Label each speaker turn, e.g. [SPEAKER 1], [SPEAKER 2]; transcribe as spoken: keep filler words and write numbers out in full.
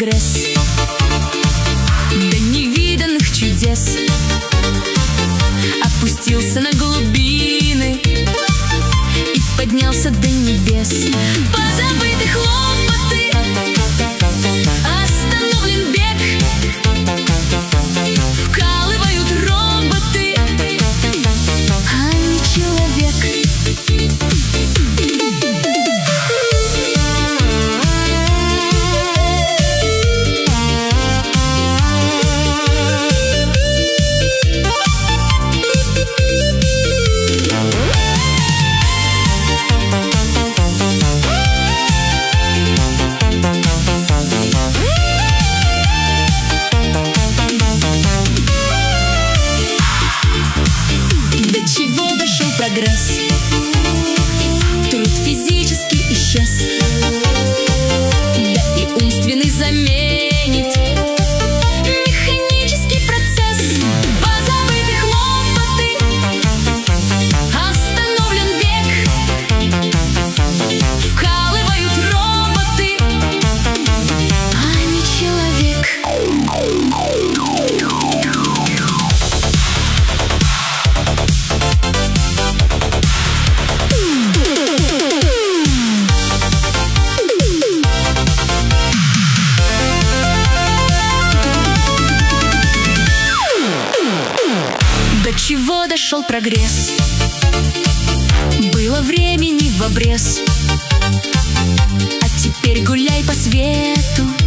[SPEAKER 1] прогресс до невиданных чудес, опустился на глубины и поднялся до небес. Позабыты хлопоты, остановлен бег, вкалывают роботы, а не человек. Прогресс, труд физически исчез, да и умственный заменит механический процесс. Позабыты хлопоты, остановлен бег, вкалывают роботы, а не человек. До чего дошел прогресс? Было времени в обрез, а теперь гуляй по свету.